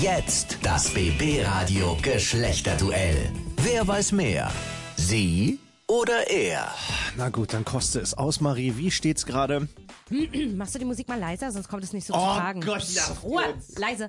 Jetzt das BB-Radio Geschlechterduell. Wer weiß mehr? Sie oder er? Na gut, dann koste es aus, Marie. Wie steht's gerade? Machst du die Musik mal leiser, sonst kommt es nicht so zu tragen. Gott, ja. Ruhe, leise.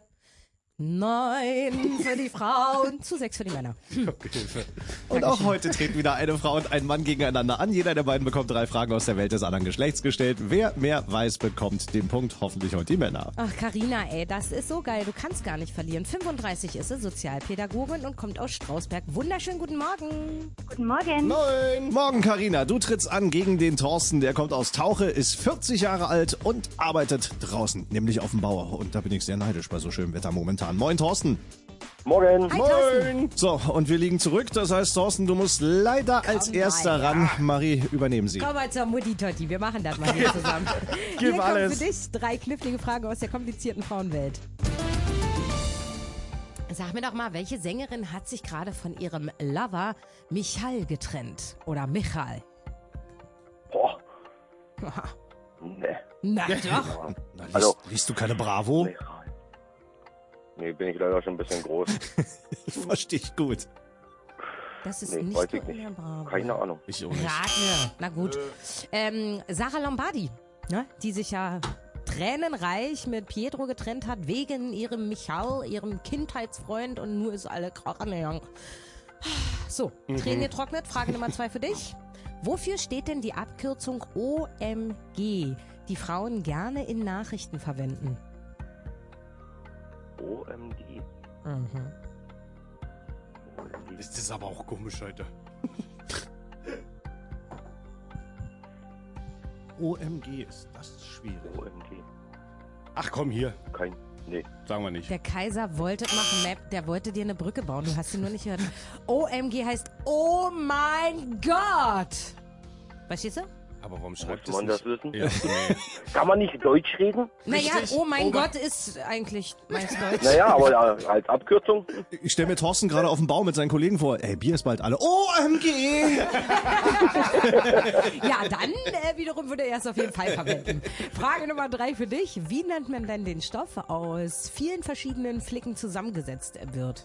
9 für die Frauen zu 6 für die Männer. Und auch heute treten wieder eine Frau und ein Mann gegeneinander an. Jeder der beiden bekommt 3 Fragen aus der Welt des anderen Geschlechts gestellt. Wer mehr weiß, bekommt den Punkt. Hoffentlich heute die Männer. Ach, Carina, ey, das ist so geil. Du kannst gar nicht verlieren. 35 ist sie, Sozialpädagogin und kommt aus Strausberg. Wunderschönen guten Morgen. Guten Morgen. Moin. Morgen, Carina. Du trittst an gegen den Thorsten. Der kommt aus Tauche, ist 40 Jahre alt und arbeitet draußen, nämlich auf dem Bauer. Und da bin ich sehr neidisch bei so schönem Wetter momentan. Moin, Thorsten. Morgen. Hi, Thorsten. So, und wir liegen zurück. Das heißt, Thorsten, du musst leider als Komm Erster mal, ran. Marie, übernehmen Sie. Komm mal zur Mutti-Totti. Wir machen das mal hier zusammen. Gib Hier alles. kommt für dich 3 knifflige Fragen aus der komplizierten Frauenwelt. Sag mir doch mal, welche Sängerin hat sich gerade von ihrem Lover Michal getrennt? Oder Michal? Boah. Nee. Na doch. Na, Also- liest du keine Bravo? Nee, bin ich leider schon ein bisschen groß. Verstehe ich gut. Das ist Nee, nicht weiß so ich nicht. in der Bravo. Keine Ahnung. Ich auch nicht. Rat mir. Na gut. Sarah Lombardi, ne, die sich ja tränenreich mit Pietro getrennt hat, wegen ihrem Michal, ihrem Kindheitsfreund, und nur ist alle Krachen. So, Tränen getrocknet. Frage Nummer 2 für dich. Wofür steht denn die Abkürzung OMG, die Frauen gerne in Nachrichten verwenden? OMD. Das ist aber auch komisch heute. OMG, ist das schwierig. OMD. Ach komm, hier. Nee. Sagen wir nicht. Der Kaiser wollte machen, Map, der wollte dir eine Brücke bauen, du hast sie nur nicht gehört. OMG heißt Oh mein Gott. Verstehst du? Aber warum Muss schreibt man es das nicht? wissen? Ja, nee. Kann man nicht Deutsch reden? Naja, Richtig. oh mein Gott ist eigentlich meist Deutsch. Naja, aber als Abkürzung. Ich stelle mir Thorsten gerade auf dem Bau mit seinen Kollegen vor. Ey, Bier ist bald alle. OMG! Ja, dann wiederum würde er es auf jeden Fall verwenden. Frage Nummer 3 für dich. Wie nennt man denn den Stoff aus vielen verschiedenen Flicken zusammengesetzt wird?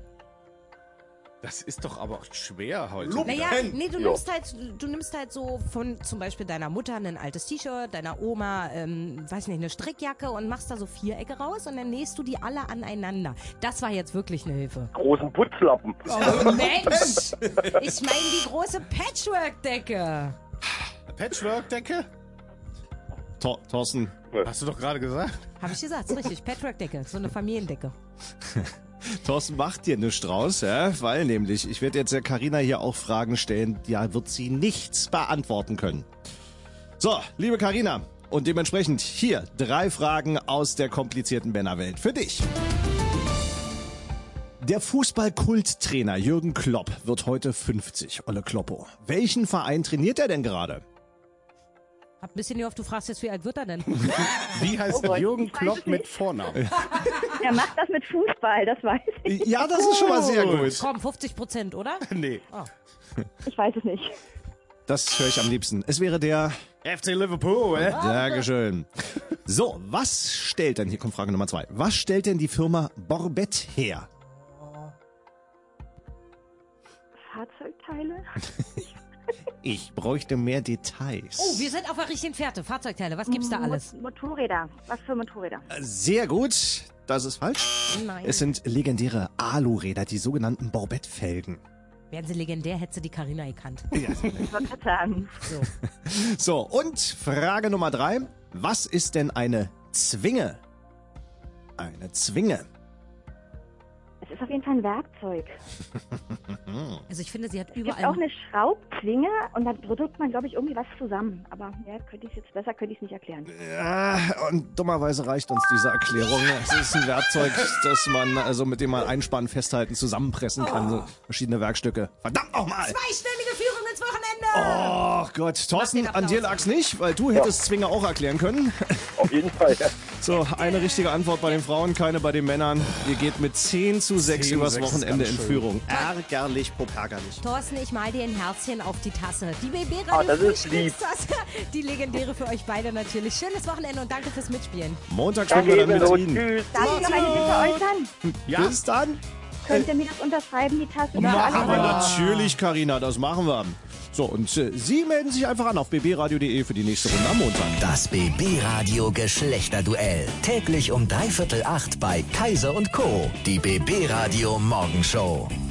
Das ist doch aber auch schwer heute. Naja, nee, du nimmst halt so von zum Beispiel deiner Mutter ein altes T-Shirt, deiner Oma, weiß nicht, eine Strickjacke und machst da so Vierecke raus und dann nähst du die alle aneinander. Das war jetzt wirklich eine Hilfe. Großen Putzlappen. Oh Mensch! Ich meine die große Patchwork-Decke. Patchwork-Decke? Thorsten, Hast du doch gerade gesagt. Habe ich gesagt, ist richtig. Patchwork-Decke, so eine Familiendecke. Thorsten macht dir eine Strauß, ja, weil nämlich, ich werde jetzt der Carina hier auch Fragen stellen, ja, wird sie nichts beantworten können. So, liebe Carina, und dementsprechend hier 3 Fragen aus der komplizierten Männerwelt für dich. Der Fußball-Kulttrainer Jürgen Klopp wird heute 50, Olle Kloppo. Welchen Verein trainiert er denn gerade? Hab ein bisschen gehofft, du fragst jetzt, wie alt wird er denn? Wie heißt Gott, Jürgen ich weiß Klopp es mit nicht. Vornamen? Er macht das mit Fußball, das weiß ich. Ja, das ist schon mal sehr gut. Komm, 50%, oder? Nee. Ich weiß es nicht. Das höre ich am liebsten. Es wäre der... FC Liverpool, Dankeschön. So, was stellt denn, hier kommt Frage Nummer 2, was stellt denn die Firma Borbett her? Fahrzeugteile? Ich bräuchte mehr Details. Oh, wir sind auf der richtigen Fährte. Fahrzeugteile, was gibt's da alles? Motorräder. Was für Motorräder? Sehr gut, das ist falsch. Nein. Es sind legendäre Aluräder, die sogenannten Borbett-Felgen. Wären sie legendär, hätte sie die Carina gekannt. Ich wollte gerade sagen. So. So, und Frage Nummer 3, was ist denn eine Zwinge? Eine Zwinge. Es ist auf jeden Fall ein Werkzeug. Also ich finde, sie hat Es gibt überall... auch eine Schraubzwinge und da drückt man, glaube ich, irgendwie was zusammen. Aber ja, könnte ich es nicht erklären. Ja, und dummerweise reicht uns diese Erklärung. Es ist ein Werkzeug, das man, also mit dem man Einspannen, Festhalten, zusammenpressen kann. So verschiedene Werkstücke. Verdammt nochmal! Zweiständige Führung ins Wochenende! Oh Gott, Thorsten, Mach den an dir Applaus. lag's nicht, weil du hättest Zwinger auch erklären können. Auf jeden Fall, ja. So, eine richtige Antwort bei den Frauen, keine bei den Männern. Ihr geht mit 10:6 übers 10:6 Wochenende ganz in schön. Führung. Ärgerlich, popärgerlich. Thorsten, ich mal dir ein Herzchen auf die Tasse. Die BB Ah, Radio das ist lieb. Frühstückstasse. Die legendäre für euch beide natürlich. Schönes Wochenende und danke fürs Mitspielen. Montag spielen wir dann mit Ebenso. Ihnen. Tschüss. Darf ich noch eine Bitte äußern? Ja. Bis dann. Könnt ihr mir das unterschreiben, die Tasse? Aber natürlich, Carina, das machen wir. So, und Sie melden sich einfach an auf bbradio.de für die nächste Runde am Montag. Das BB Radio Geschlechterduell. Täglich um 7:45 bei Kaiser und Co. Die BB Radio Morgenshow.